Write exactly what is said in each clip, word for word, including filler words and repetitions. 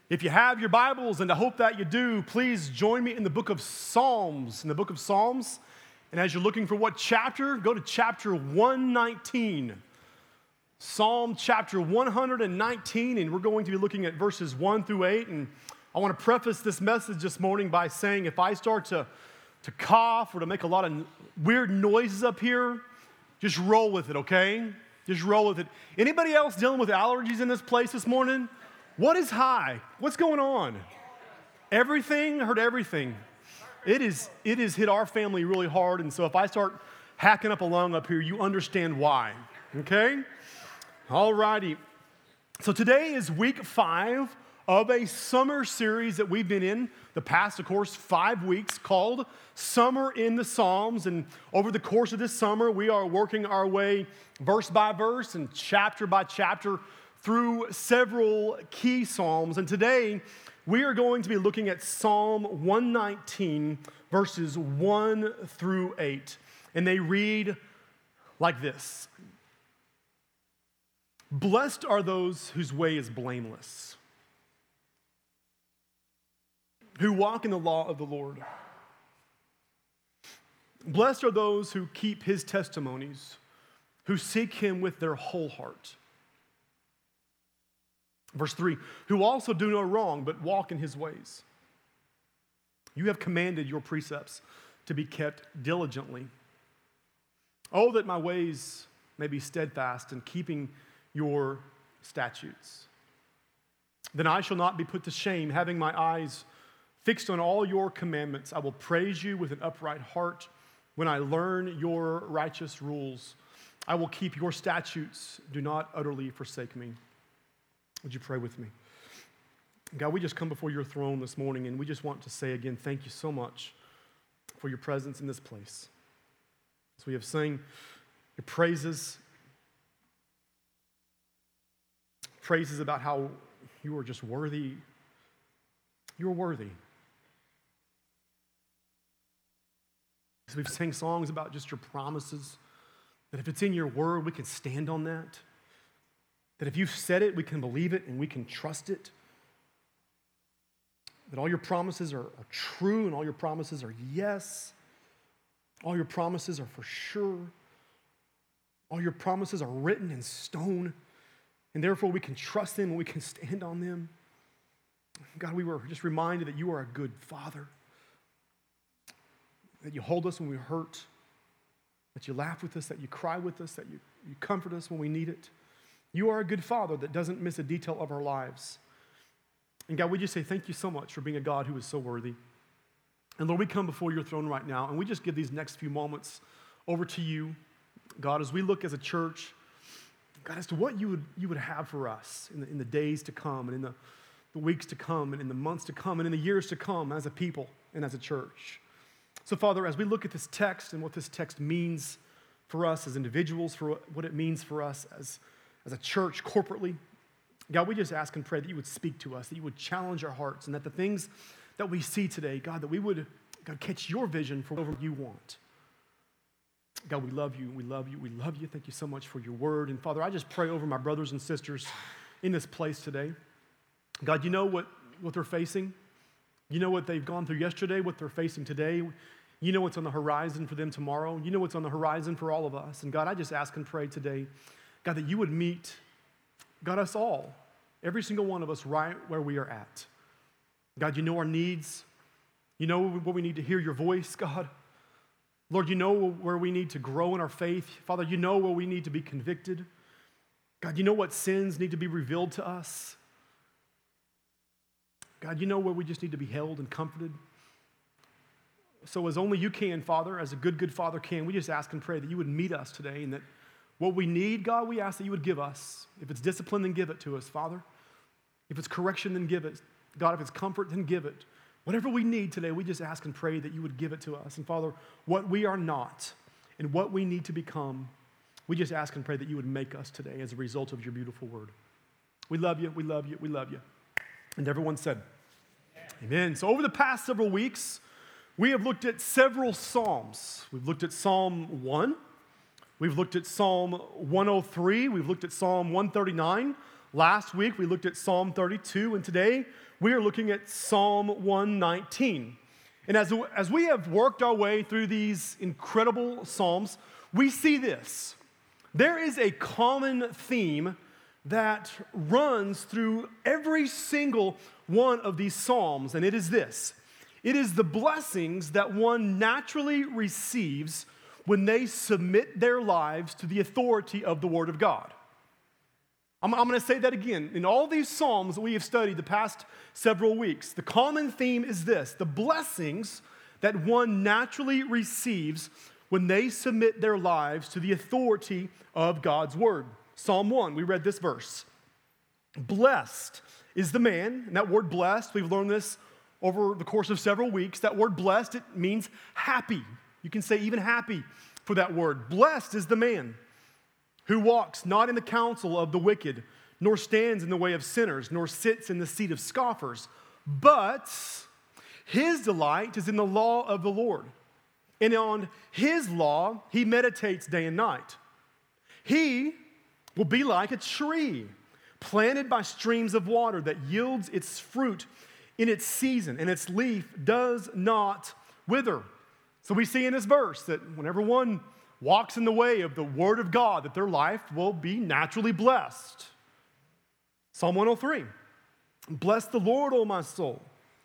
If you have your Bibles, and I hope that you do, please join me in the book of Psalms. In the book of Psalms, and as you're looking for what chapter, go to chapter one nineteen. Psalm chapter one nineteen, and we're going to be looking at verses one through eight. And I want to preface this message this morning by saying if I start to, to cough or to make a lot of weird noises up here, just roll with it, okay? Just roll with it. Anybody else dealing with allergies in this place this morning? What is high? What's going on? Everything? I heard everything. It is, it has hit our family really hard, and so if I start hacking up a lung up here, you understand why, okay? All righty. So today is week five of a summer series that we've been in the past, of course, five weeks called Summer in the Psalms, and over the course of this summer, we are working our way verse by verse and chapter by chapter through several key psalms. And today, we are going to be looking at Psalm one nineteen, verses one through eight. And they read like this. Blessed are those whose way is blameless, who walk in the law of the Lord. Blessed are those who keep his testimonies, who seek him with their whole heart. Verse three, who also do no wrong, but walk in his ways. You have commanded your precepts to be kept diligently. Oh, that my ways may be steadfast in keeping your statutes. Then I shall not be put to shame, having my eyes fixed on all your commandments. I will praise you with an upright heart when I learn your righteous rules. I will keep your statutes. Do not utterly forsake me. Would you pray with me? God, we just come before your throne this morning, and we just want to say again, thank you so much for your presence in this place. As we have sung your praises, praises about how you are just worthy. You are worthy. As we've sang songs about just your promises, that if it's in your word, we can stand on that. That if you've said it, we can believe it and we can trust it. That all your promises are, are true and all your promises are yes. All your promises are for sure. All your promises are written in stone. And therefore we can trust them and we can stand on them. God, we were just reminded that you are a good Father. That you hold us when we hurt. That you laugh with us, that you cry with us, that you, you comfort us when we need it. You are a good Father that doesn't miss a detail of our lives. And God, we just say thank you so much for being a God who is so worthy. And Lord, we come before your throne right now, and we just give these next few moments over to you, God, as we look as a church, God, as to what you would, you would have for us in the, in the days to come, and in the, the weeks to come, and in the months to come, and in the years to come as a people and as a church. So, Father, as we look at this text and what this text means for us as individuals, for what it means for us as as a church, corporately, God, we just ask and pray that you would speak to us, that you would challenge our hearts, and that the things that we see today, God, that we would, God, catch your vision for whatever you want. God, we love you, we love you, we love you. Thank you so much for your word. And Father, I just pray over my brothers and sisters in this place today. God, you know what, what they're facing. You know what they've gone through yesterday, what they're facing today. You know what's on the horizon for them tomorrow. You know what's on the horizon for all of us. And God, I just ask and pray today, God, that you would meet, God, us all, every single one of us right where we are at. God, you know our needs. You know what we need to hear your voice, God. Lord, you know where we need to grow in our faith. Father, you know where we need to be convicted. God, you know what sins need to be revealed to us. God, you know where we just need to be held and comforted. So as only you can, Father, as a good, good Father can, we just ask and pray that you would meet us today, and that what we need, God, we ask that you would give us. If it's discipline, then give it to us, Father. If it's correction, then give it. God, if it's comfort, then give it. Whatever we need today, we just ask and pray that you would give it to us. And Father, what we are not and what we need to become, we just ask and pray that you would make us today as a result of your beautiful word. We love you, we love you, we love you. And everyone said, amen. Amen. So over the past several weeks, we have looked at several Psalms. We've looked at Psalm one. We've looked at Psalm one oh three. We've looked at Psalm one thirty-nine. Last week we looked at Psalm thirty-two, and today we are looking at Psalm one nineteen. And as, as we have worked our way through these incredible Psalms, we see this. There is a common theme that runs through every single one of these Psalms, and it is this. It is the blessings that one naturally receives when they submit their lives to the authority of the Word of God. I'm, I'm going to say that again. In all these Psalms that we have studied the past several weeks, the common theme is this: the blessings that one naturally receives when they submit their lives to the authority of God's Word. Psalm one, we read this verse. Blessed is the man, and that word blessed, we've learned this over the course of several weeks. That word blessed, it means happy. You can say even happy for that word. Blessed is the man who walks not in the counsel of the wicked, nor stands in the way of sinners, nor sits in the seat of scoffers, but his delight is in the law of the Lord. And on his law he meditates day and night. He will be like a tree planted by streams of water that yields its fruit in its season, and its leaf does not wither. So we see in this verse that whenever one walks in the way of the Word of God, that their life will be naturally blessed. Psalm one oh three, bless the Lord, O my soul.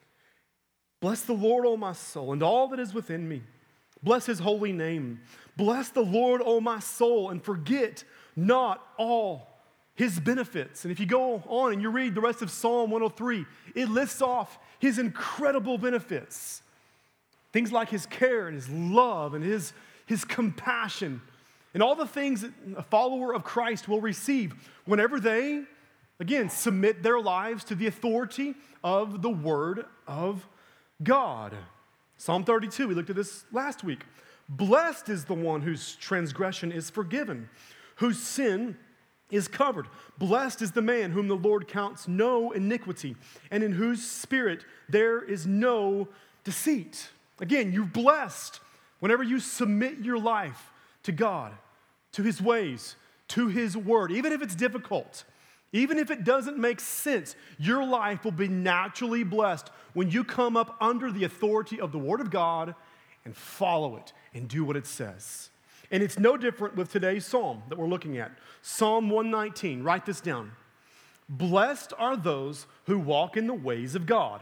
Bless the Lord, O my soul, and all that is within me. Bless his holy name. Bless the Lord, O my soul, and forget not all his benefits. And if you go on and you read the rest of Psalm one oh three, it lists off his incredible benefits. Things like his care and his love and his, his compassion and all the things that a follower of Christ will receive whenever they, again, submit their lives to the authority of the Word of God. Psalm thirty-two, we looked at this last week. Blessed is the one whose transgression is forgiven, whose sin is covered. Blessed is the man whom the Lord counts no iniquity, and in whose spirit there is no deceit. Again, you're blessed whenever you submit your life to God, to his ways, to his word. Even if it's difficult, even if it doesn't make sense, your life will be naturally blessed when you come up under the authority of the Word of God and follow it and do what it says. And it's no different with today's psalm that we're looking at. Psalm one nineteen, write this down. Blessed are those who walk in the ways of God.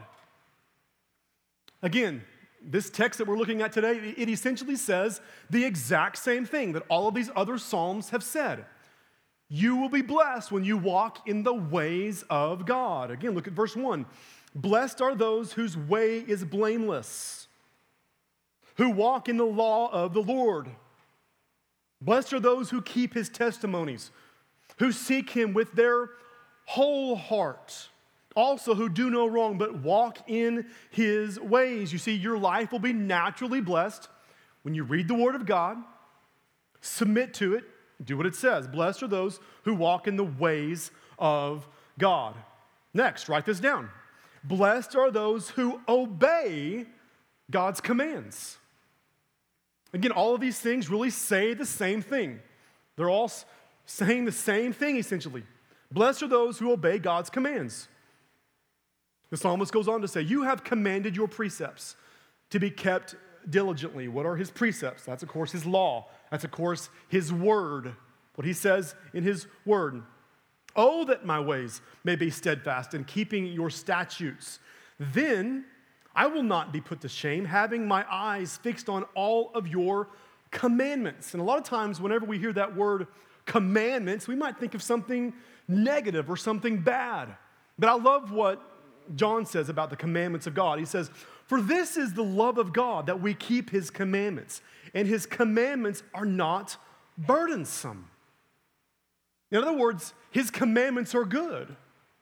Again, this text that we're looking at today, it essentially says the exact same thing that all of these other psalms have said. You will be blessed when you walk in the ways of God. Again, look at verse one. Blessed are those whose way is blameless, who walk in the law of the Lord. Blessed are those who keep his testimonies, who seek him with their whole heart. Also who do no wrong, but walk in his ways. You see, your life will be naturally blessed when you read the Word of God, submit to it, do what it says. Blessed are those who walk in the ways of God. Next, write this down. Blessed are those who obey God's commands. Again, all of these things really say the same thing. They're all saying the same thing, essentially. Blessed are those who obey God's commands. The psalmist goes on to say, you have commanded your precepts to be kept diligently. What are his precepts? That's, of course, his law. That's, of course, his word, what he says in his word. Oh, that my ways may be steadfast in keeping your statutes. Then I will not be put to shame, having my eyes fixed on all of your commandments. And a lot of times, whenever we hear that word commandments, we might think of something negative or something bad. But I love what John says about the commandments of God. He says, for this is the love of God, that we keep his commandments, and his commandments are not burdensome. In other words, his commandments are good.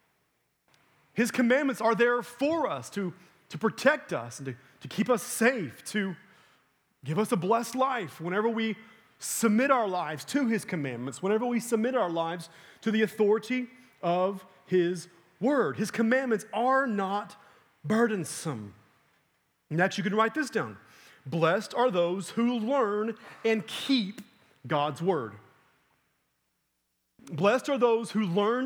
His commandments are there for us to, to protect us and to, to keep us safe, to give us a blessed life whenever we submit our lives to his commandments, whenever we submit our lives to the authority of his word. His commandments are not burdensome. Next, you can write this down. Blessed are those who learn and keep God's word. Blessed are those who learn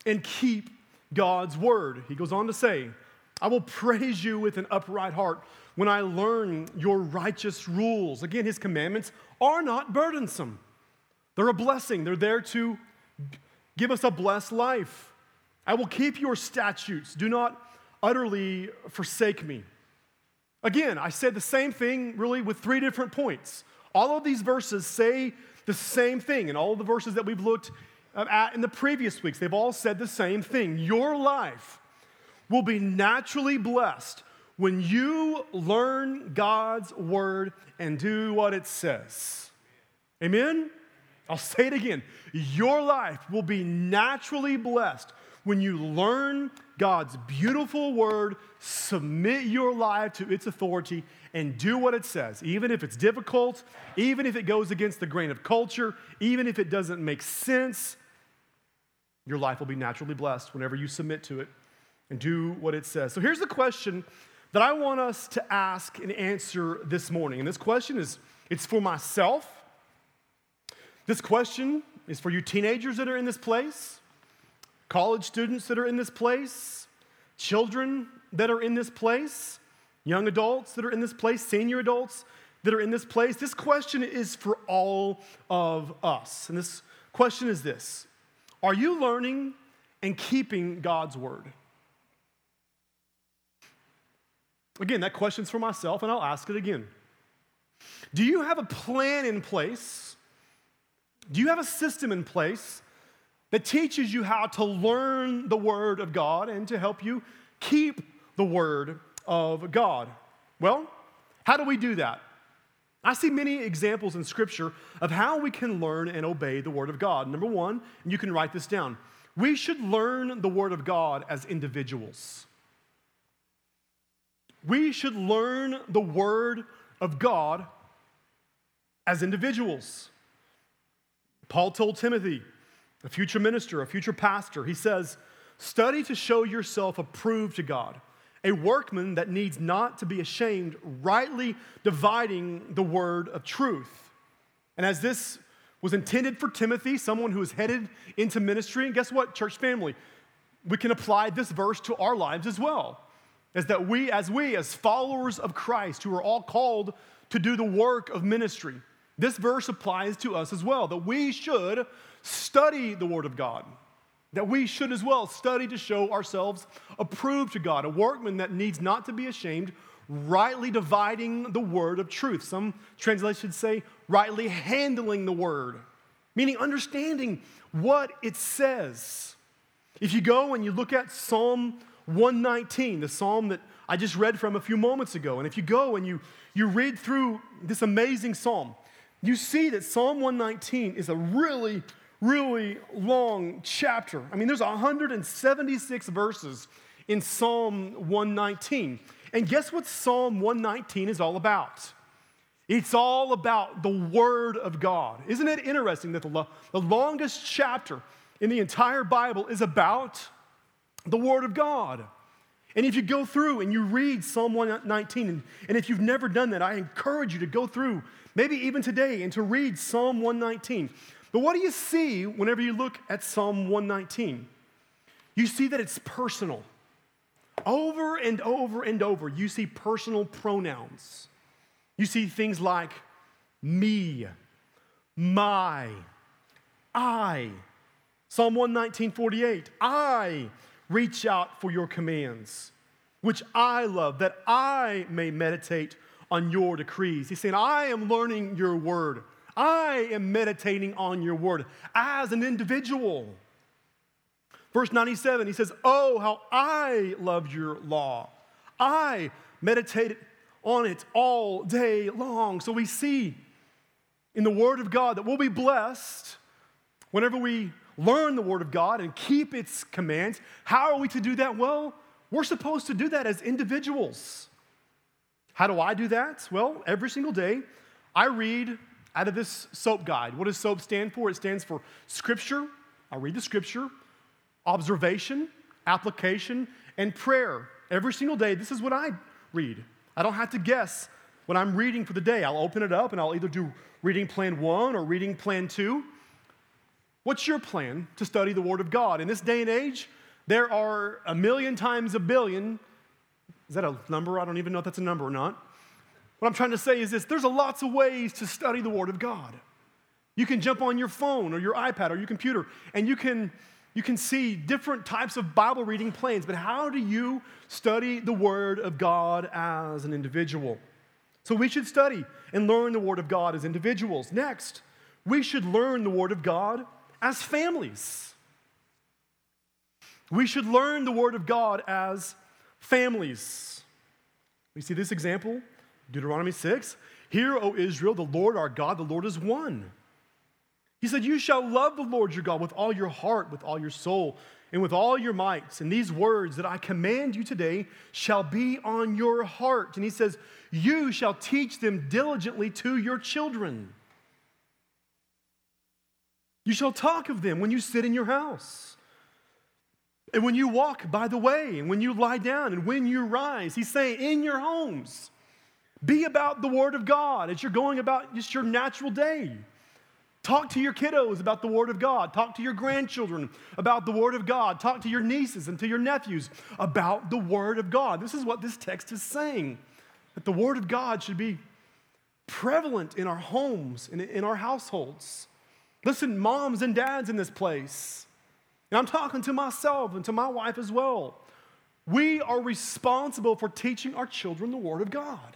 and keep God's word. He goes on to say, I will praise you with an upright heart when I learn your righteous rules. Again, his commandments are not burdensome. They're a blessing. They're there to give us a blessed life. I will keep your statutes. Do not utterly forsake me. Again, I said the same thing really with three different points. All of these verses say the same thing, and all of the verses that we've looked at in the previous weeks, they've all said the same thing. Your life will be naturally blessed when you learn God's word and do what it says. Amen? I'll say it again. Your life will be naturally blessed when you learn God's beautiful word, submit your life to its authority, and do what it says, even if it's difficult, even if it goes against the grain of culture, even if it doesn't make sense. Your life will be naturally blessed whenever you submit to it and do what it says. So here's the question that I want us to ask and answer this morning. And this question is, it's for myself. This question is for you teenagers that are in this place, college students that are in this place, children that are in this place, young adults that are in this place, senior adults that are in this place. This question is for all of us. And this question is this: are you learning and keeping God's word? Again, that question's for myself, and I'll ask it again. Do you have a plan in place? Do you have a system in place that teaches you how to learn the word of God and to help you keep the word of God? Well, how do we do that? I see many examples in Scripture of how we can learn and obey the word of God. Number one, and you can write this down, we should learn the word of God as individuals. We should learn the word of God as individuals. Paul told Timothy, a future minister, a future pastor, he says, study to show yourself approved to God, a workman that needs not to be ashamed, rightly dividing the word of truth. And as this was intended for Timothy, someone who is headed into ministry, and guess what, church family? We can apply this verse to our lives as well. Is that we, as we, as followers of Christ, who are all called to do the work of ministry, this verse applies to us as well, that we should study the word of God, that we should as well study to show ourselves approved to God, a workman that needs not to be ashamed, rightly dividing the word of truth. Some translations say rightly handling the word, meaning understanding what it says. If you go and you look at Psalm one nineteen, the psalm that I just read from a few moments ago, and if you go and you, you read through this amazing psalm, you see that Psalm one nineteen is a really, really long chapter. I mean, there's one hundred seventy-six verses in Psalm one nineteen. And guess what Psalm one nineteen is all about? It's all about the Word of God. Isn't it interesting that the, lo- the longest chapter in the entire Bible is about the Word of God? And if you go through and you read Psalm one nineteen, and, and if you've never done that, I encourage you to go through, maybe even today, and to read Psalm one nineteen. But what do you see whenever you look at Psalm one nineteen? You see that it's personal. Over and over and over, you see personal pronouns. You see things like me, my, I. Psalm one nineteen, forty-eight, I reach out for your commands, which I love, that I may meditate on your decrees. He's saying, I am learning your word. I am meditating on your word as an individual. Verse ninety-seven, he says, oh, how I love your law. I meditate on it all day long. So we see in the word of God that we'll be blessed whenever we learn the word of God and keep its commands. How are we to do that? Well, we're supposed to do that as individuals. How do I do that? Well, every single day, I read out of this SOAP guide. What does SOAP stand for? It stands for Scripture. I read the Scripture, observation, application, and prayer. Every single day, this is what I read. I don't have to guess what I'm reading for the day. I'll open it up and I'll either do reading plan one or reading plan two. What's your plan to study the Word of God? In this day and age, there are a million times a billion. Is that a number? I don't even know if that's a number or not. What I'm trying to say is this: there's a lots of ways to study the Word of God. You can jump on your phone or your iPad or your computer, and you can, you can see different types of Bible reading plans. But how do you study the Word of God as an individual? So we should study and learn the Word of God as individuals. Next, we should learn the Word of God as families. We should learn the Word of God as families. We see this example, Deuteronomy six. Hear, O Israel, the Lord our God, the Lord is one. He said, you shall love the Lord your God with all your heart, with all your soul, and with all your might. And these words that I command you today shall be on your heart. And he says, you shall teach them diligently to your children. You shall talk of them when you sit in your house, and when you walk by the way, and when you lie down, and when you rise. He's saying, in your homes, be about the Word of God as you're going about just your natural day. Talk to your kiddos about the Word of God. Talk to your grandchildren about the Word of God. Talk to your nieces and to your nephews about the Word of God. This is what this text is saying, that the Word of God should be prevalent in our homes and in our households. Listen, moms and dads in this place, and I'm talking to myself and to my wife as well. We are responsible for teaching our children the Word of God.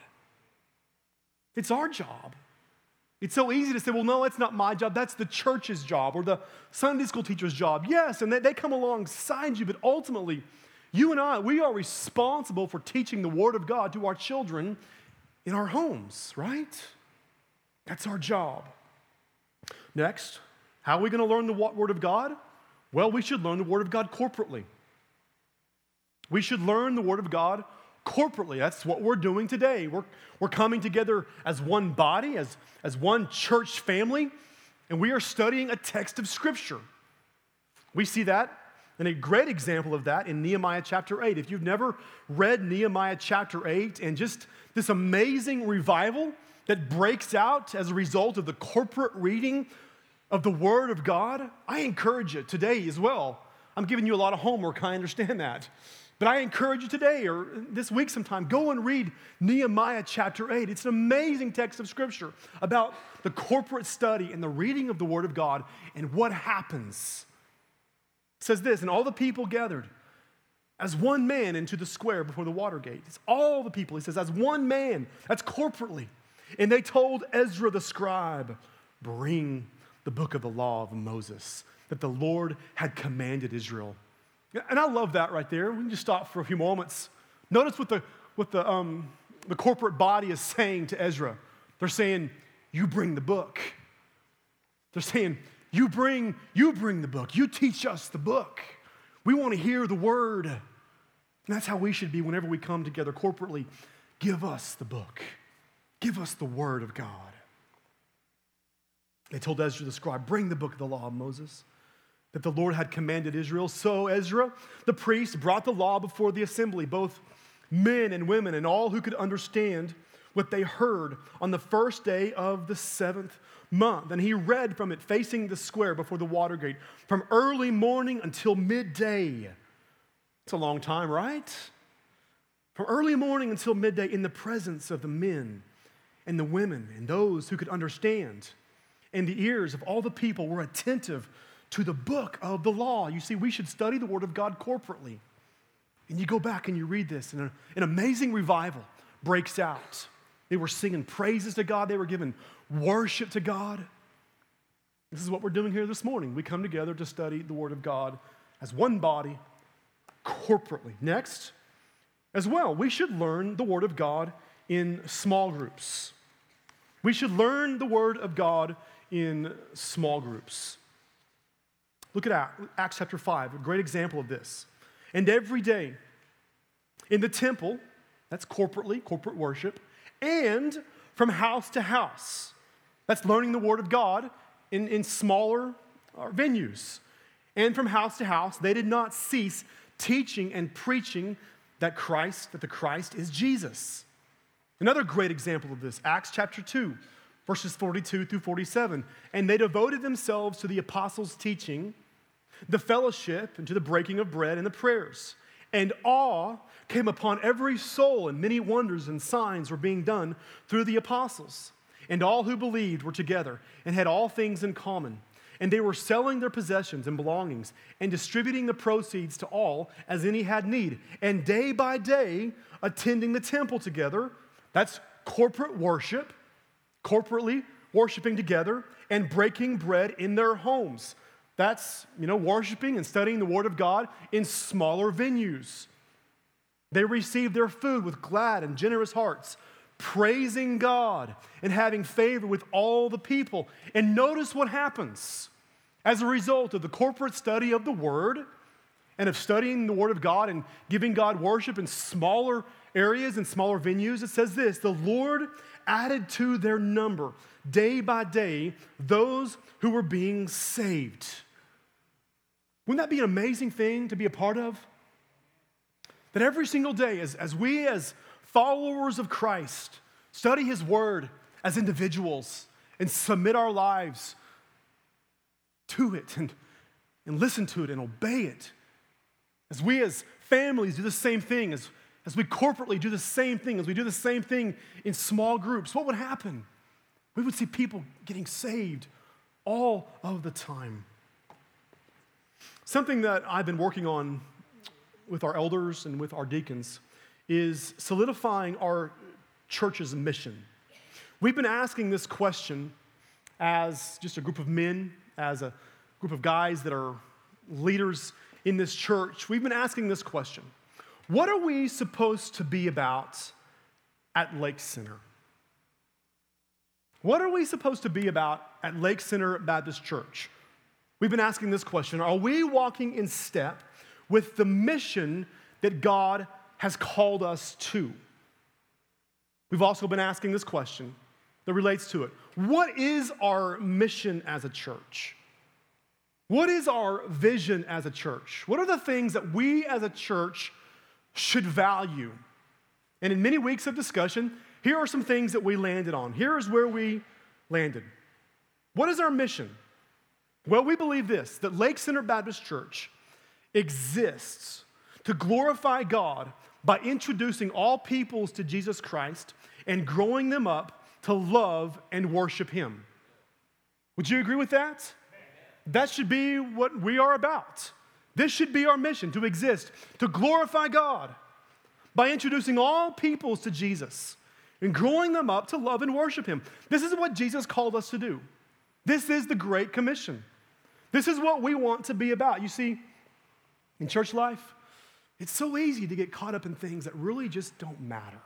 It's our job. It's so easy to say, well, no, it's not my job. That's the church's job or the Sunday school teacher's job. Yes, and they, they come alongside you, but ultimately, you and I, we are responsible for teaching the Word of God to our children in our homes, right? That's our job. Next, how are we going to learn the Word of God? Well, we should learn the Word of God corporately. We should learn the Word of God corporately. That's what we're doing today. We're, we're coming together as one body, as, as one church family, and we are studying a text of Scripture. We see that, and a great example of that in Nehemiah chapter eight. If you've never read Nehemiah chapter eight and just this amazing revival that breaks out as a result of the corporate reading of the Word of God, I encourage you today as well. I'm giving you a lot of homework, I understand that. But I encourage you today or this week sometime, go and read Nehemiah chapter eight. It's an amazing text of Scripture about the corporate study and the reading of the Word of God and what happens. It says this, and all the people gathered as one man into the square before the water gate. It's all the people. He says, as one man. That's corporately. And they told Ezra the scribe, bring the book of the law of Moses that the Lord had commanded Israel. And I love that right there. We can just stop for a few moments. Notice what the, what the, um, the corporate body is saying to Ezra. They're saying, you bring the book. They're saying, you bring, you bring the book. You teach us the book. We want to hear the word. And that's how we should be whenever we come together corporately. Give us the book. Give us the word of God. They told Ezra the scribe, bring the book of the law of Moses that the Lord had commanded Israel. So Ezra, the priest, brought the law before the assembly, both men and women and all who could understand what they heard on the first day of the seventh month. And he read from it facing the square before the water gate from early morning until midday. It's a long time, right? From early morning until midday in the presence of the men and the women and those who could understand. And the ears of all the people were attentive to the book of the law. You see, we should study the Word of God corporately. And you go back and you read this, and an amazing revival breaks out. They were singing praises to God. They were giving worship to God. This is what we're doing here this morning. We come together to study the Word of God as one body, corporately. Next, as well, we should learn the Word of God in small groups. We should learn the Word of God in small groups. Look at Acts chapter five, a great example of this. And every day in the temple, that's corporately, corporate worship, and from house to house, that's learning the Word of God in, in smaller uh, venues. And from house to house, they did not cease teaching and preaching that Christ, that the Christ is Jesus. Another great example of this, Acts chapter two, verses forty-two through forty-seven. And they devoted themselves to the apostles' teaching, the fellowship, and to the breaking of bread and the prayers. And awe came upon every soul, and many wonders and signs were being done through the apostles. And all who believed were together and had all things in common. And they were selling their possessions and belongings and distributing the proceeds to all as any had need. And day by day, attending the temple together. That's corporate worship, corporately worshiping together and breaking bread in their homes. That's, you know, worshiping and studying the Word of God in smaller venues. They received their food with glad and generous hearts, praising God and having favor with all the people. And notice what happens. As a result of the corporate study of the Word and of studying the Word of God and giving God worship in smaller areas and smaller venues, it says this: the Lord added to their number day by day those who were being saved. Wouldn't that be an amazing thing to be a part of? That every single day, as, as we as followers of Christ study His Word as individuals and submit our lives to it and, and listen to it and obey it, as we as families do the same thing, as, as we corporately do the same thing, as we do the same thing in small groups, what would happen? We would see people getting saved all of the time. Something that I've been working on with our elders and with our deacons is solidifying our church's mission. We've been asking this question as just a group of men, as a group of guys that are leaders in this church. We've been asking this question: what are we supposed to be about at Lake Center? What are we supposed to be about at Lake Center Baptist Church? We've been asking this question: are we walking in step with the mission that God has called us to? We've also been asking this question that relates to it: what is our mission as a church? What is our vision as a church? What are the things that we as a church should value? And in many weeks of discussion, here are some things that we landed on. Here's where we landed. What is our mission? Well, we believe this, that Lake Center Baptist Church exists to glorify God by introducing all peoples to Jesus Christ and growing them up to love and worship Him. Would you agree with that? That should be what we are about. This should be our mission, to exist, to glorify God by introducing all peoples to Jesus and growing them up to love and worship Him. This is what Jesus called us to do. This is the Great Commission. This is what we want to be about. You see, in church life, it's so easy to get caught up in things that really just don't matter.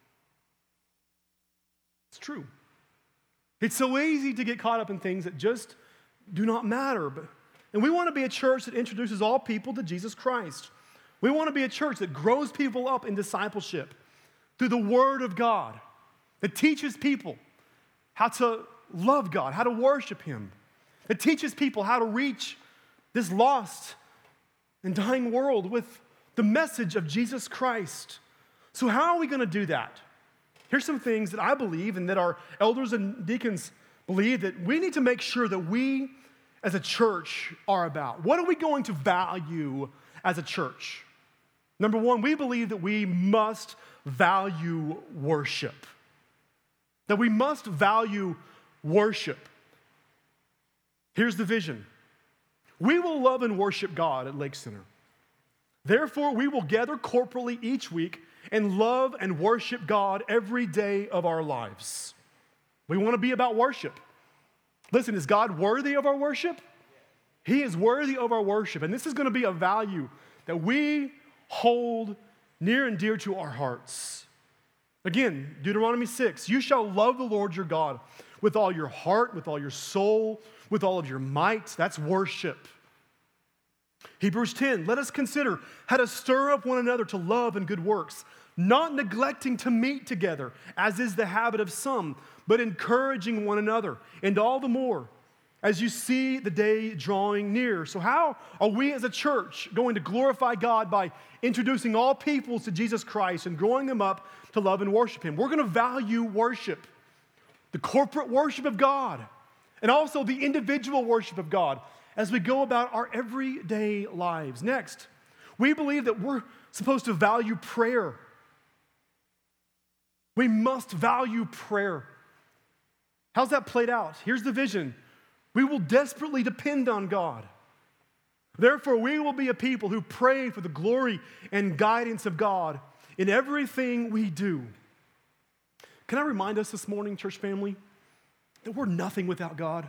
It's true. It's so easy to get caught up in things that just do not matter. But, and we want to be a church that introduces all people to Jesus Christ. We want to be a church that grows people up in discipleship through the Word of God, that teaches people how to love God, how to worship Him, that teaches people how to reach this lost and dying world with the message of Jesus Christ. So how are we going to do that? Here's some things that I believe and that our elders and deacons believe that we need to make sure that we as a church are about. What are we going to value as a church? Number one, we believe that we must value worship. That we must value worship. Here's the vision. We will love and worship God at Lake Center. Therefore, we will gather corporately each week and love and worship God every day of our lives. We want to be about worship. Listen, is God worthy of our worship? He is worthy of our worship. And this is going to be a value that we hold near and dear to our hearts. Again, Deuteronomy six, you shall love the Lord your God with all your heart, with all your soul, with all of your might. That's worship. Hebrews ten, let us consider how to stir up one another to love and good works, not neglecting to meet together, as is the habit of some, but encouraging one another, and all the more as you see the day drawing near. So how are we as a church going to glorify God by introducing all peoples to Jesus Christ and growing them up to love and worship Him? We're going to value worship. the corporate worship of God, and also the individual worship of God as we go about our everyday lives. Next, we believe that we're supposed to value prayer. We must value prayer. How's that played out? Here's the vision. We will desperately depend on God. Therefore, we will be a people who pray for the glory and guidance of God in everything we do. Can I remind us this morning, church family, that we're nothing without God?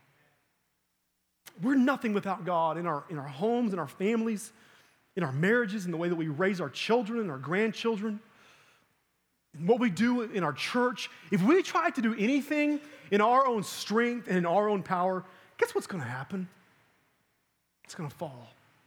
We're nothing without God in our, in our homes, in our families, in our marriages, in the way that we raise our children and our grandchildren, in what we do in our church. If we try to do anything in our own strength and in our own power, guess what's going to happen? It's going to fall.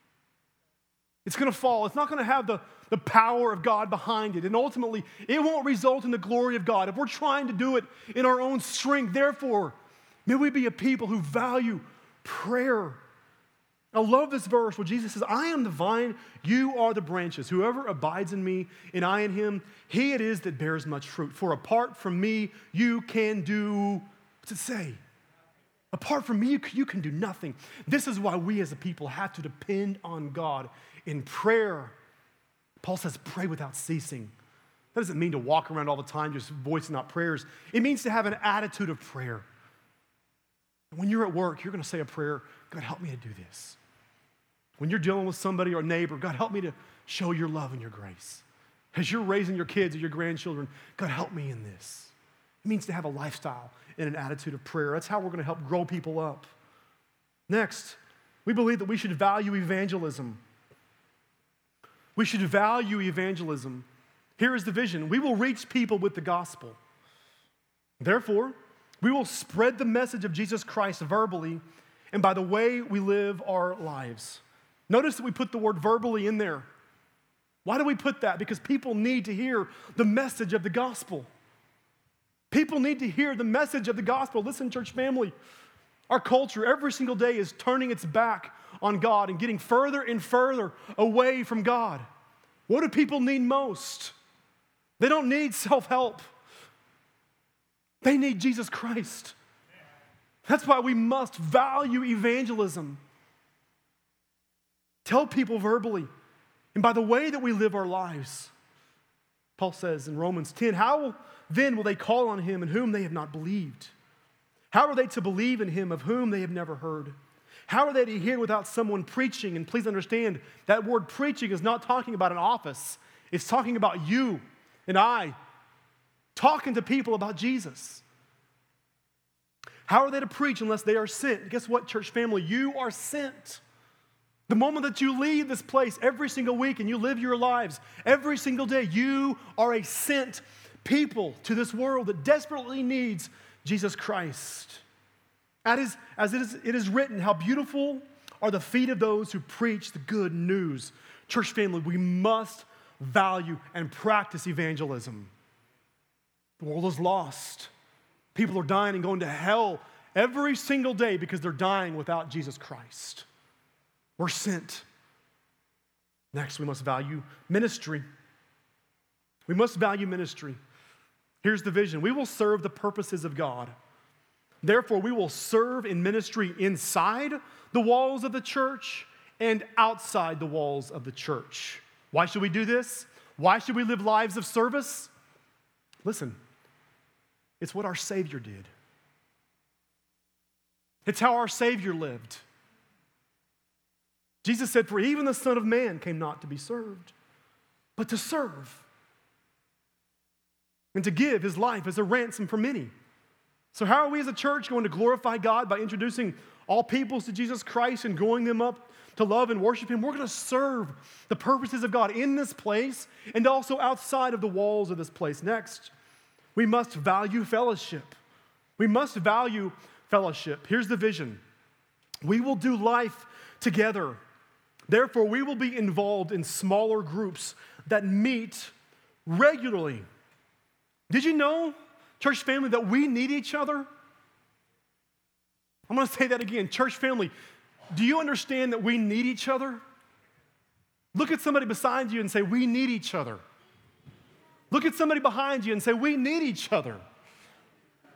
It's going to fall. It's not going to have the, the power of God behind it. And ultimately, it won't result in the glory of God if we're trying to do it in our own strength. Therefore, may we be a people who value prayer. I love this verse where Jesus says, I am the vine, you are the branches. Whoever abides in me and I in him, he it is that bears much fruit. For apart from me, you can do, what's it say? Apart from me, you, you can do nothing. This is why we as a people have to depend on God in prayer. Paul says, pray without ceasing. That doesn't mean to walk around all the time just voicing out prayers. It means to have an attitude of prayer. When you're at work, you're going to say a prayer, God, help me to do this. When you're dealing with somebody or a neighbor, God, help me to show your love and your grace. As you're raising your kids or your grandchildren, God, help me in this. It means to have a lifestyle and an attitude of prayer. That's how we're going to help grow people up. Next, we believe that we should value evangelism. We should value evangelism. Here is the vision. We will reach people with the gospel. Therefore, we will spread the message of Jesus Christ verbally and by the way we live our lives. Notice that we put the word verbally in there. Why do we put that? Because people need to hear the message of the gospel. People need to hear the message of the gospel. Listen, church family, our culture every single day is turning its back on God and getting further and further away from God. What do people need most? They don't need self-help. They need Jesus Christ. That's why we must value evangelism. Tell people verbally and by the way that we live our lives. Paul says in Romans ten, how then will they call on him in whom they have not believed? How are they to believe in him of whom they have never heard? How are they to hear without someone preaching? And please understand, that word preaching is not talking about an office. It's talking about you and I talking to people about Jesus. How are they to preach unless they are sent? Guess what, church family? You are sent. The moment that you leave this place every single week and you live your lives every single day, you are a sent people to this world that desperately needs Jesus Christ. As, as it, is, it is written, how beautiful are the feet of those who preach the good news. Church family, we must value and practice evangelism. The world is lost. People are dying and going to hell every single day because they're dying without Jesus Christ. We're sent. Next, we must value ministry. We must value ministry. Here's the vision. We will serve the purposes of God. Therefore, we will serve in ministry inside the walls of the church and outside the walls of the church. Why should we do this? Why should we live lives of service? Listen, it's what our Savior did. It's how our Savior lived. Jesus said, for even the Son of Man came not to be served, but to serve and to give his life as a ransom for many. So how are we as a church going to glorify God? By introducing all peoples to Jesus Christ and growing them up to love and worship him. We're going to serve the purposes of God in this place and also outside of the walls of this place. Next, we must value fellowship. We must value fellowship. Here's the vision. We will do life together. Therefore, we will be involved in smaller groups that meet regularly. Did you know, church family, that we need each other? I'm going to say that again. Church family, do you understand that we need each other? Look at somebody beside you and say, we need each other. Look at somebody behind you and say, we need each other.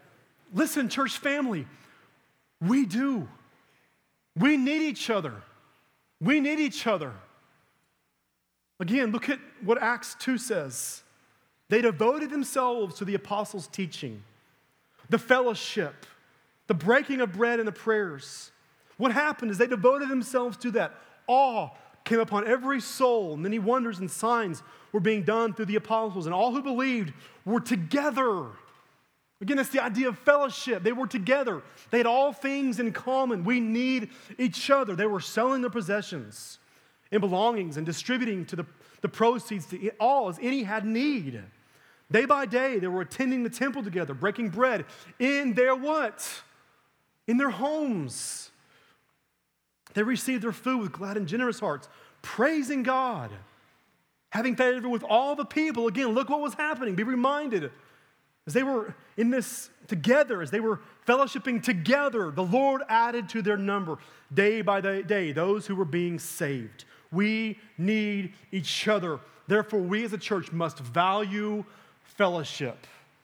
Listen, church family, we do. We need each other. We need each other. Again, look at what Acts two says. They devoted themselves to the apostles' teaching, the fellowship, the breaking of bread and the prayers. What happened is they devoted themselves to that. Awe came upon every soul. Many wonders and signs were being done through the apostles, and all who believed were together. Again, that's the idea of fellowship. They were together. They had all things in common. We need each other. They were selling their possessions and belongings and distributing to the, the proceeds to all as any had need. Day by day, they were attending the temple together, breaking bread in their what? In their homes. They received their food with glad and generous hearts, praising God, having favor with all the people. Again, look what was happening. Be reminded. As they were in this together, as they were fellowshipping together, the Lord added to their number day by day those who were being saved. We need each other. Therefore, we as a church must value fellowship.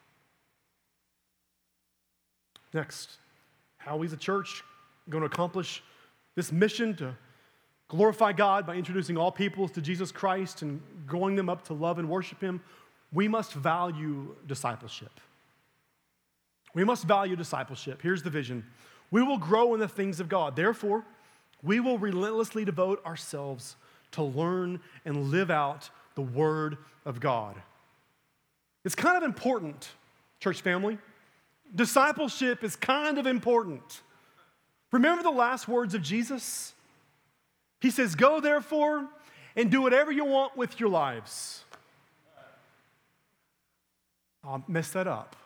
Next, how we as a church are going to accomplish this mission to glorify God by introducing all peoples to Jesus Christ and growing them up to love and worship Him. We must value discipleship. We must value discipleship. Here's the vision. We will grow in the things of God. Therefore, we will relentlessly devote ourselves to learn and live out the Word of God. It's kind of important, church family. Discipleship is kind of important. Remember the last words of Jesus? He says, "Go therefore and do whatever you want with your lives." I'll mess that up.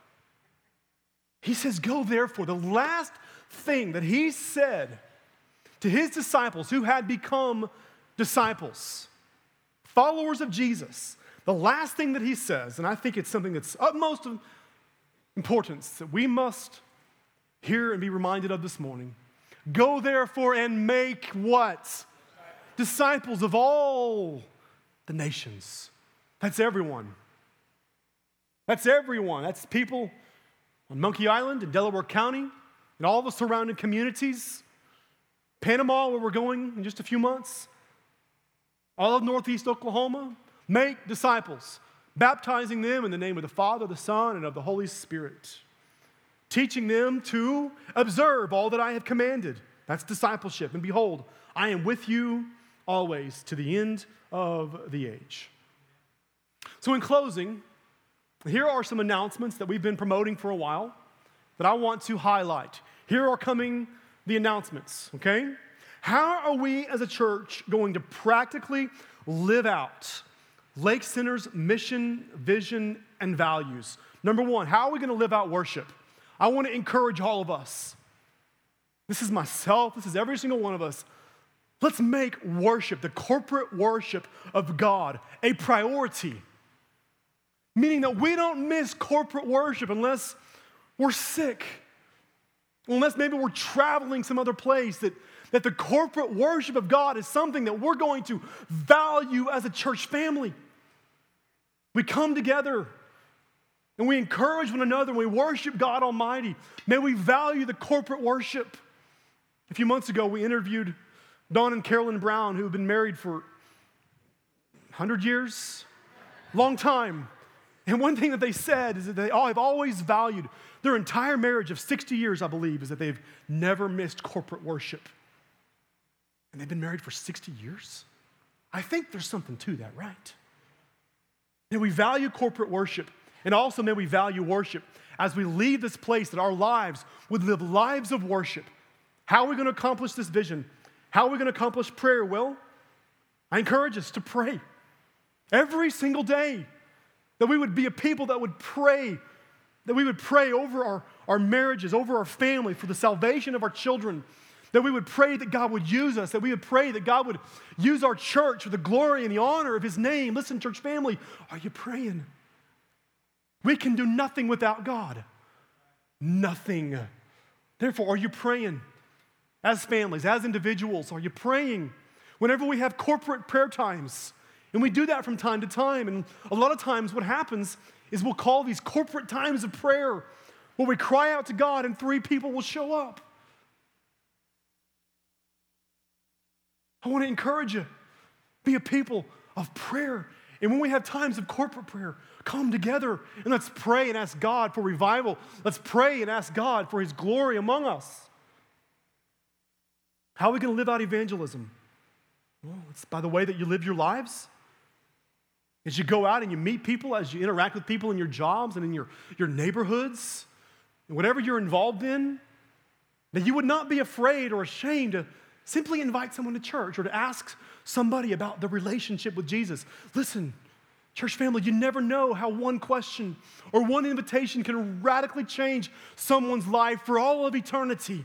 He says, "Go therefore." The last thing that he said to his disciples who had become disciples, followers of Jesus, the last thing that he says, and I think it's something that's utmost importance that we must hear and be reminded of this morning. Go therefore and make what? Disciples of all the nations. That's everyone. That's everyone. That's people on Monkey Island and Delaware County and all the surrounding communities. Panama, where we're going in just a few months. All of Northeast Oklahoma. Make disciples, baptizing them in the name of the Father, the Son, and of the Holy Spirit. Teaching them to observe all that I have commanded. That's discipleship. And behold, I am with you always to the end of the age. So in closing, here are some announcements that we've been promoting for a while that I want to highlight. Here are coming the announcements, okay? How are we as a church going to practically live out Lake Center's mission, vision, and values? Number one, how are we going to live out worship? I want to encourage all of us. This is myself, this is every single one of us. Let's make worship, the corporate worship of God, a priority. Meaning that we don't miss corporate worship unless we're sick, unless maybe we're traveling some other place, that, that the corporate worship of God is something that we're going to value as a church family. We come together and we encourage one another and we worship God Almighty. May we value the corporate worship. A few months ago, we interviewed Don and Carolyn Brown, who have been married for one hundred years, long time. And one thing that they said is that they all have always valued their entire marriage of sixty years, I believe, is that they've never missed corporate worship. And they've been married for sixty years? I think there's something to that, right? May we value corporate worship, and also may we value worship as we leave this place, that our lives would live lives of worship. How are we going to accomplish this vision? How are we going to accomplish prayer? Well, I encourage us to pray every single day, that we would be a people that would pray, that we would pray over our, our marriages, over our family, for the salvation of our children, that we would pray that God would use us, that we would pray that God would use our church for the glory and the honor of His name. Listen, church family, are you praying? We can do nothing without God. Nothing. Therefore, are you praying? As families, as individuals, are you praying? Whenever we have corporate prayer times, and we do that from time to time, and a lot of times what happens is we'll call these corporate times of prayer where we cry out to God and three people will show up. I want to encourage you, be a people of prayer. And when we have times of corporate prayer, come together and let's pray and ask God for revival. Let's pray and ask God for his glory among us. How are we going to live out evangelism? Well, it's by the way that you live your lives. As you go out and you meet people, as you interact with people in your jobs and in your, your neighborhoods, and whatever you're involved in, that you would not be afraid or ashamed to simply invite someone to church or to ask somebody about the relationship with Jesus. Listen, church family, you never know how one question or one invitation can radically change someone's life for all of eternity.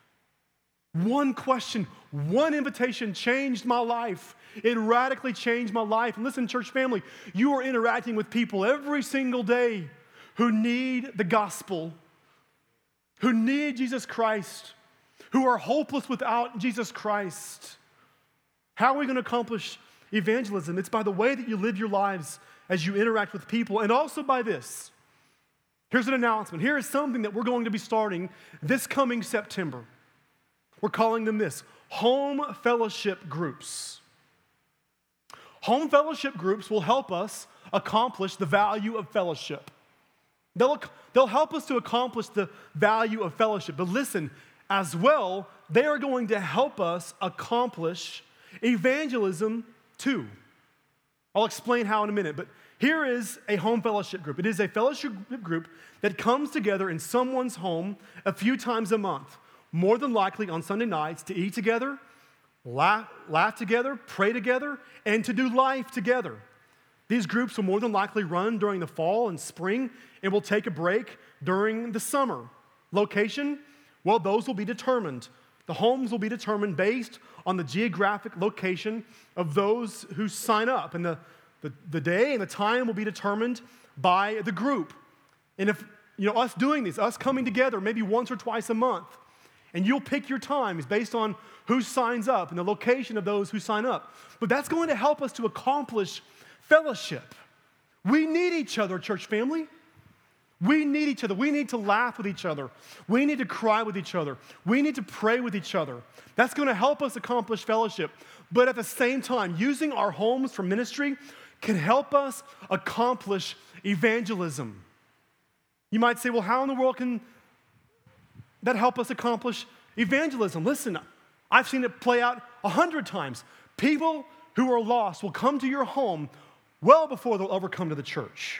One question, one invitation changed my life. It radically changed my life. And listen, church family, you are interacting with people every single day who need the gospel, who need Jesus Christ, who are hopeless without Jesus Christ. How are we going to accomplish evangelism? It's by the way that you live your lives as you interact with people, and also by this. Here's an announcement. Here is something that we're going to be starting this coming September. We're calling them this, home fellowship groups. Home fellowship groups will help us accomplish the value of fellowship. They'll, they'll help us to accomplish the value of fellowship. But listen, as well, they are going to help us accomplish evangelism too. I'll explain how in a minute, but here is a home fellowship group. It is a fellowship group that comes together in someone's home a few times a month, more than likely on Sunday nights, to eat together, laugh, laugh together, pray together, and to do life together. These groups will more than likely run during the fall and spring and will take a break during the summer. Location? Well, those will be determined. The homes will be determined based on the geographic location of those who sign up. And the, the, the day and the time will be determined by the group. And if, you know, us doing this, us coming together maybe once or twice a month, and you'll pick your times based on who signs up and the location of those who sign up. But that's going to help us to accomplish fellowship. We need each other, church family. We need each other. We need to laugh with each other. We need to cry with each other. We need to pray with each other. That's going to help us accomplish fellowship. But at the same time, using our homes for ministry can help us accomplish evangelism. You might say, well, how in the world can that help us accomplish evangelism? Listen, I've seen it play out a hundred times. People who are lost will come to your home well before they'll ever come to the church.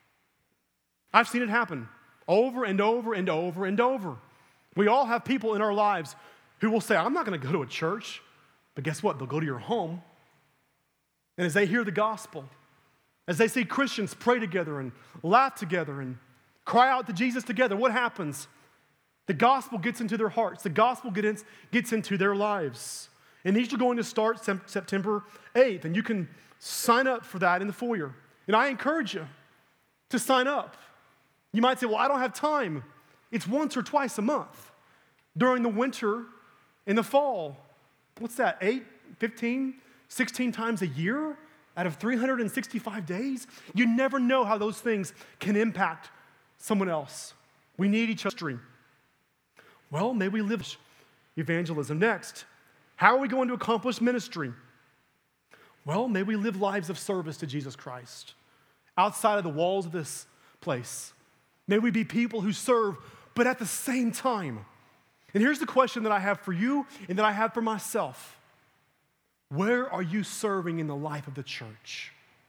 I've seen it happen over and over and over and over. We all have people in our lives who will say, I'm not going to go to a church, but guess what? They'll go to your home. And as they hear the gospel, as they see Christians pray together and laugh together and cry out to Jesus together, what happens? The gospel gets into their hearts. The gospel gets, gets into their lives. And these are going to start September eighth, and you can sign up for that in the foyer. And I encourage you to sign up. You might say, well, I don't have time. It's once or twice a month. During the winter and the fall. What's that, eight, fifteen, sixteen times a year out of three hundred sixty-five days? You never know how those things can impact someone else. We need each other. Well, may we live evangelism. Next, how are we going to accomplish ministry? Well, may we live lives of service to Jesus Christ outside of the walls of this place. May we be people who serve, but at the same time. And here's the question that I have for you and that I have for myself. Where are you serving in the life of the church?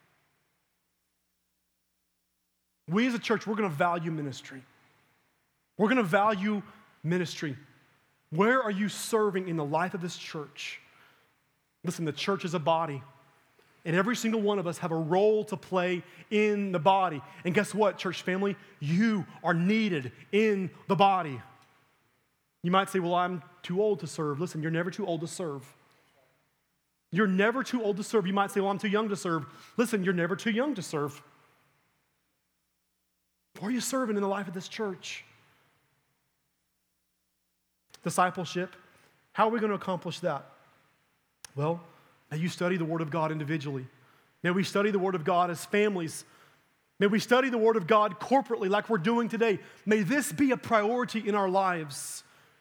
We as a church, we're going to value ministry. We're going to value ministry. Where are you serving in the life of this church? Listen, the church is a body. And every single one of us have a role to play in the body. And guess what, church family? You are needed in the body. You might say, well, I'm too old to serve. Listen, you're never too old to serve. You're never too old to serve. You might say, well, I'm too young to serve. Listen, you're never too young to serve. Where are you serving in the life of this church? Discipleship. How are we going to accomplish that? Well, now you study the Word of God individually. Now we study the Word of God as families. May we study the Word of God corporately like we're doing today. May this be a priority in our lives.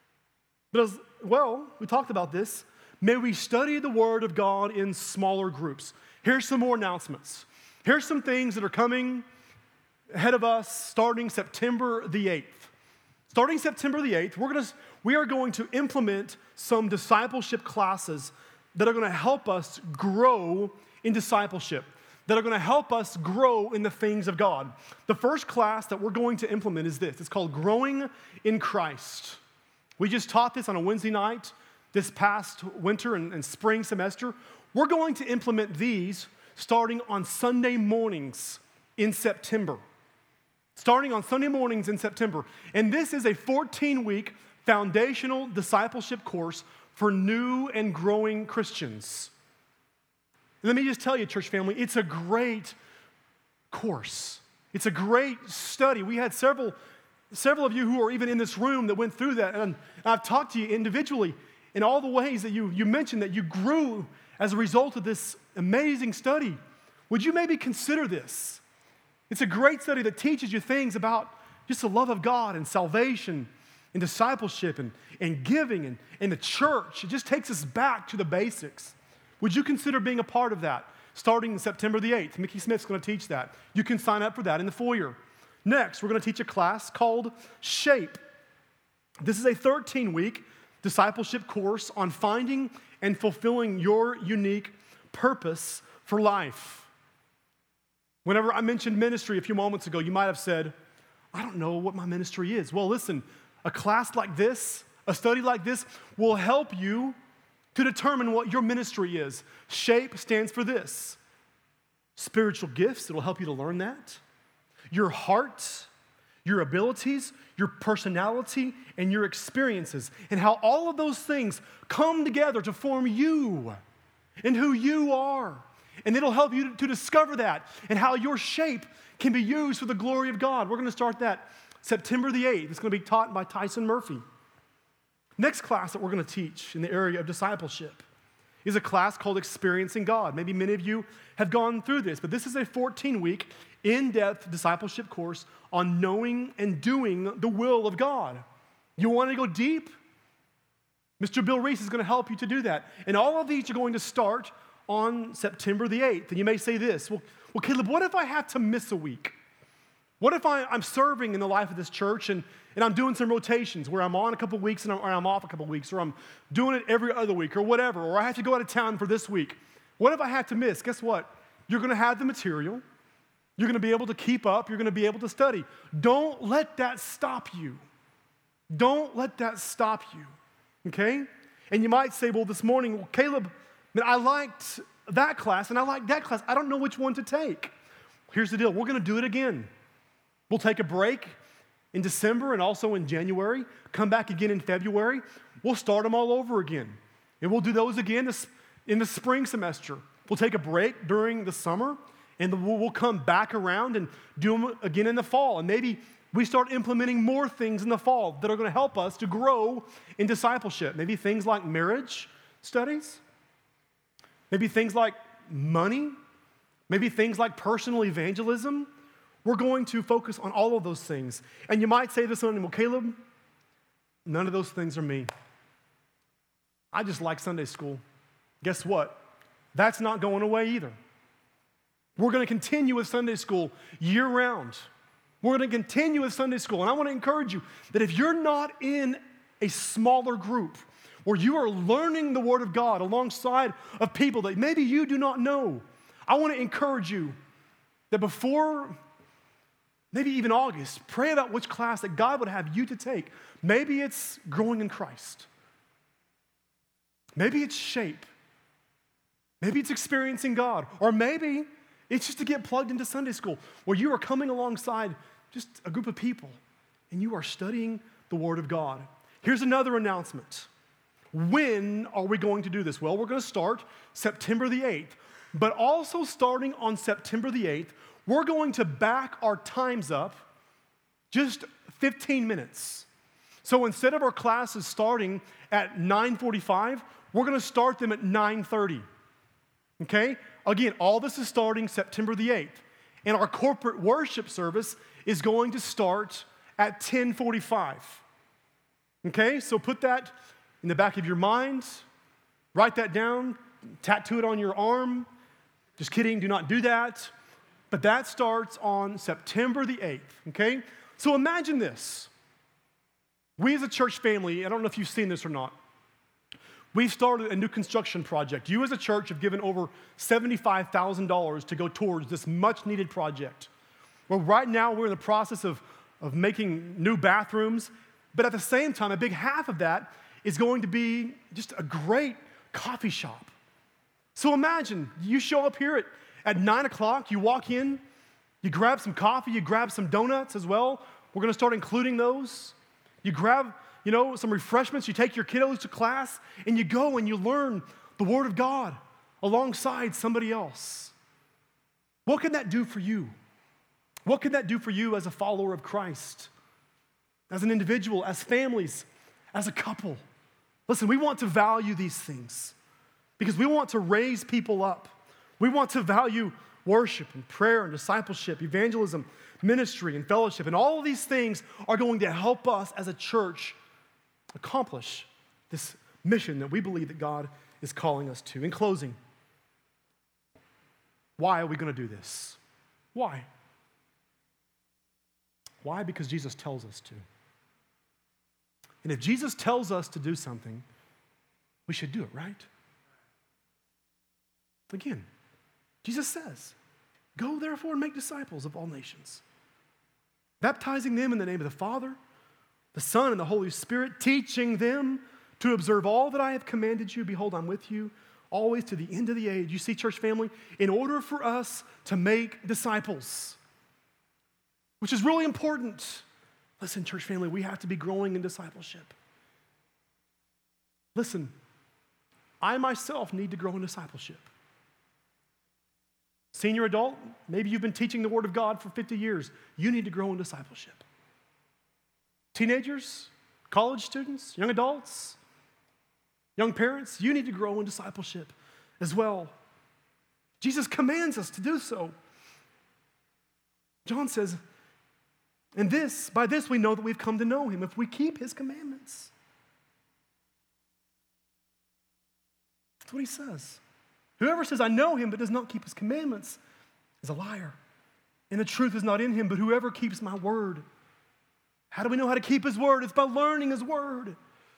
But as well, we talked about this. May we study the Word of God in smaller groups. Here's some more announcements. Here's some things that are coming ahead of us starting September the eighth. Starting September the eighth, we're gonna, we are going to implement some discipleship classes that are going to help us grow in discipleship, that are going to help us grow in the things of God. The first class that we're going to implement is this. It's called Growing in Christ. We just taught this on a Wednesday night this past winter and, and spring semester. We're going to implement these starting on Sunday mornings in September. Starting on Sunday mornings in September. And this is a fourteen-week foundational discipleship course for new and growing Christians. And let me just tell you, church family, it's a great course. It's a great study. We had several, several of you who are even in this room that went through that. And I've talked to you individually in all the ways that you, you mentioned that you grew as a result of this amazing study. Would you maybe consider this? It's a great study that teaches you things about just the love of God and salvation and discipleship and, and giving and, and the church. It just takes us back to the basics. Would you consider being a part of that starting September the eighth? Mickey Smith's going to teach that. You can sign up for that in the foyer. Next, we're going to teach a class called Shape. This is a thirteen-week discipleship course on finding and fulfilling your unique purpose for life. Whenever I mentioned ministry a few moments ago, you might have said, I don't know what my ministry is. Well, listen, a class like this, a study like this, will help you to determine what your ministry is. SHAPE stands for this. Spiritual gifts, it'll help you to learn that. Your heart, your abilities, your personality, and your experiences, and how all of those things come together to form you and who you are. And it'll help you to discover that and how your shape can be used for the glory of God. We're going to start that September the eighth. It's going to be taught by Tyson Murphy. Next class that we're going to teach in the area of discipleship is a class called Experiencing God. Maybe many of you have gone through this, but this is a fourteen-week, in-depth discipleship course on knowing and doing the will of God. You want to go deep? Mister Bill Reese is going to help you to do that. And all of these are going to start on September the eighth. And you may say this, well, well Caleb, what if I have to miss a week? What if I, I'm serving in the life of this church and, and I'm doing some rotations where I'm on a couple weeks and I'm, or I'm off a couple weeks, or I'm doing it every other week or whatever, or I have to go out of town for this week. What if I have to miss? Guess what? You're going to have the material. You're going to be able to keep up. You're going to be able to study. Don't let that stop you. Don't let that stop you, okay? And you might say, well, this morning, well, Caleb, man, I liked that class and I liked that class. I don't know which one to take. Here's the deal. We're going to do it again. We'll take a break in December and also in January, come back again in February. We'll start them all over again. And we'll do those again in the spring semester. We'll take a break during the summer, and we'll come back around and do them again in the fall. And maybe we start implementing more things in the fall that are going to help us to grow in discipleship. Maybe things like marriage studies. Maybe things like money. Maybe things like personal evangelism. We're going to focus on all of those things. And you might say this morning, well, Caleb, none of those things are me. I just like Sunday school. Guess what? That's not going away either. We're going to continue with Sunday school year-round. We're going to continue with Sunday school. And I want to encourage you that if you're not in a smaller group where you are learning the Word of God alongside of people that maybe you do not know, I want to encourage you that before maybe even August, pray about which class that God would have you to take. Maybe it's growing in Christ. Maybe it's shape. Maybe it's experiencing God. Or maybe it's just to get plugged into Sunday school where you are coming alongside just a group of people and you are studying the Word of God. Here's another announcement. When are we going to do this? Well, we're going to start September the eighth. But also starting on September the eighth, we're going to back our times up just fifteen minutes. So instead of our classes starting at nine forty-five, we're going to start them at nine thirty. Okay? Again, all this is starting September the eighth. And our corporate worship service is going to start at ten forty-five. Okay, so put that in the back of your mind. Write that down. Tattoo it on your arm. Just kidding, do not do that. But that starts on September the eighth, okay? So imagine this. We as a church family, I don't know if you've seen this or not, we've started a new construction project. You as a church have given over seventy-five thousand dollars to go towards this much-needed project. Well, right now we're in the process of, of making new bathrooms, but at the same time, a big half of that is going to be just a great coffee shop. So imagine, you show up here at, at nine o'clock, you walk in, you grab some coffee, you grab some donuts as well. We're gonna start including those. You grab, you know, some refreshments, you take your kiddos to class, and you go and you learn the Word of God alongside somebody else. What can that do for you? What can that do for you as a follower of Christ? As an individual, as families, as a couple? Listen, we want to value these things because we want to raise people up. We want to value worship and prayer and discipleship, evangelism, ministry and fellowship. And all of these things are going to help us as a church accomplish this mission that we believe that God is calling us to. In closing, why are we going to do this? Why? Why? Because Jesus tells us to. And if Jesus tells us to do something, we should do it, right? Again, Jesus says, "Go therefore and make disciples of all nations, baptizing them in the name of the Father, the Son, and the Holy Spirit, teaching them to observe all that I have commanded you. Behold, I'm with you always to the end of the age." You see, church family, in order for us to make disciples, which is really important. Listen, church family, we have to be growing in discipleship. Listen, I myself need to grow in discipleship. Senior adult, maybe you've been teaching the Word of God for fifty years. You need to grow in discipleship. Teenagers, college students, young adults, young parents, you need to grow in discipleship as well. Jesus commands us to do so. John says, and this, by this we know that we've come to know him, if we keep his commandments. That's what he says. Whoever says, I know him, but does not keep his commandments is a liar. And the truth is not in him, but whoever keeps my word. How do we know how to keep his word? It's by learning his word.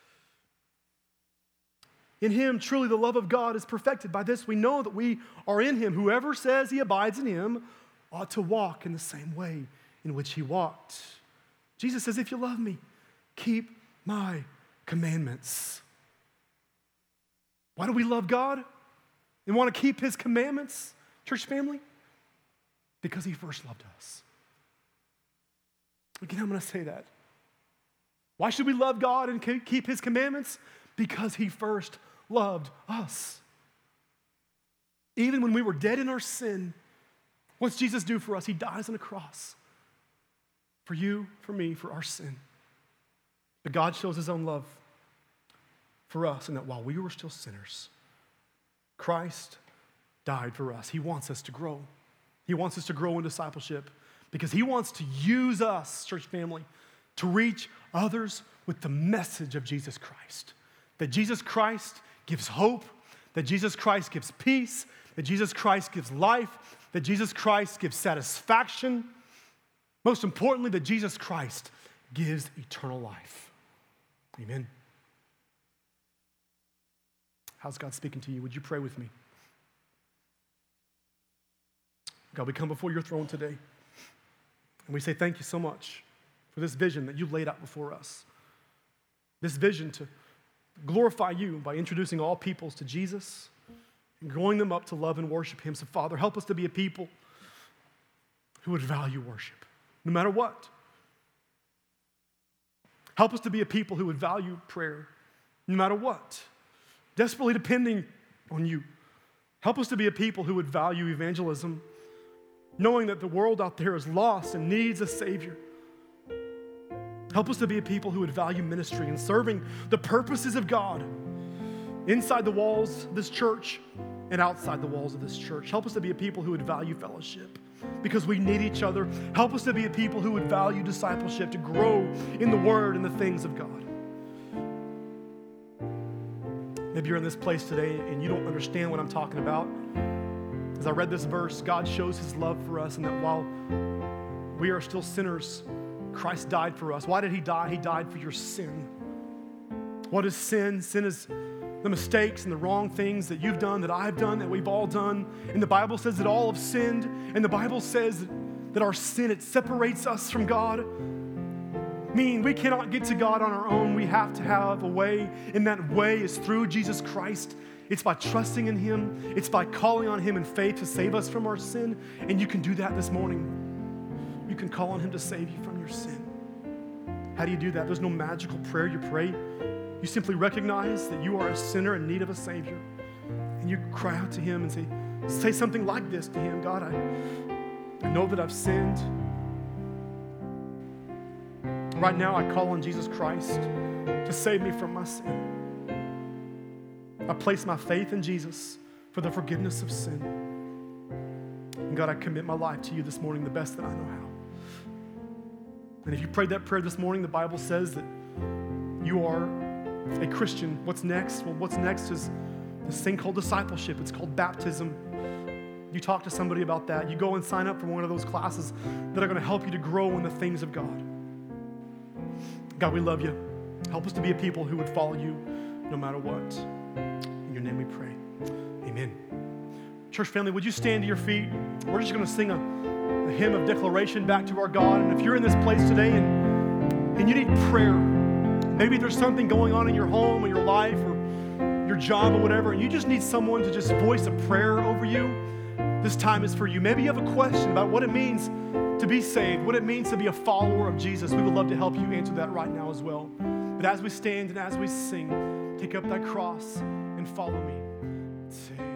In him, truly the love of God is perfected. By this we know that we are in him. Whoever says he abides in him ought to walk in the same way in which he walked. Jesus says, if you love me, keep my commandments. Why do we love God and want to keep his commandments, church family? Because he first loved us. Again, I'm going to say that. Why should we love God and keep his commandments? Because he first loved us. Even when we were dead in our sin, what's Jesus do for us? He dies on a cross. For you, for me, for our sin. But God shows his own love for us in that while we were still sinners, Christ died for us. He wants us to grow. He wants us to grow in discipleship because he wants to use us, church family, to reach others with the message of Jesus Christ. That Jesus Christ gives hope, that Jesus Christ gives peace, that Jesus Christ gives life, that Jesus Christ gives satisfaction. Most importantly, that Jesus Christ gives eternal life. Amen. How's God speaking to you? Would you pray with me? God, we come before your throne today, and we say thank you so much for this vision that you laid out before us. This vision to glorify you by introducing all peoples to Jesus and growing them up to love and worship him. So, Father, help us to be a people who would value worship, no matter what. Help us to be a people who would value prayer, no matter what. Desperately depending on you. Help us to be a people who would value evangelism, knowing that the world out there is lost and needs a Savior. Help us to be a people who would value ministry and serving the purposes of God inside the walls of this church and outside the walls of this church. Help us to be a people who would value fellowship. because we need each other. Help us to be a people who would value discipleship, to grow in the Word and the things of God. Maybe you're in this place today and you don't understand what I'm talking about. As I read this verse, God shows his love for us, and that while we are still sinners, Christ died for us. Why did he die? He died for your sin. What is sin? Sin is the mistakes and the wrong things that you've done, that I've done, that we've all done. And the Bible says that all have sinned. And the Bible says that, that our sin, it separates us from God. Meaning we cannot get to God on our own. We have to have a way, and that way is through Jesus Christ. It's by trusting in him. It's by calling on him in faith to save us from our sin. And you can do that this morning. You can call on him to save you from your sin. How do you do that? There's no magical prayer you pray. You simply recognize that you are a sinner in need of a Savior. And you cry out to him and say, say something like this to him. God, I, I know that I've sinned. Right now, I call on Jesus Christ to save me from my sin. I place my faith in Jesus for the forgiveness of sin. And God, I commit my life to you this morning the best that I know how. And if you prayed that prayer this morning, the Bible says that you are a Christian. What's next? Well, what's next is this thing called discipleship. It's called baptism. You talk to somebody about that. You go and sign up for one of those classes that are going to help you to grow in the things of God. God, we love you. Help us to be a people who would follow you no matter what. In your name we pray. Amen. Church family, would you stand to your feet? We're just going to sing a, a hymn of declaration back to our God. And if you're in this place today and, and you need prayer, maybe there's something going on in your home or your life or your job or whatever, and you just need someone to just voice a prayer over you, this time is for you. Maybe you have a question about what it means to be saved, what it means to be a follower of Jesus. We would love to help you answer that right now as well. But as we stand and as we sing, take up that cross and follow me. Take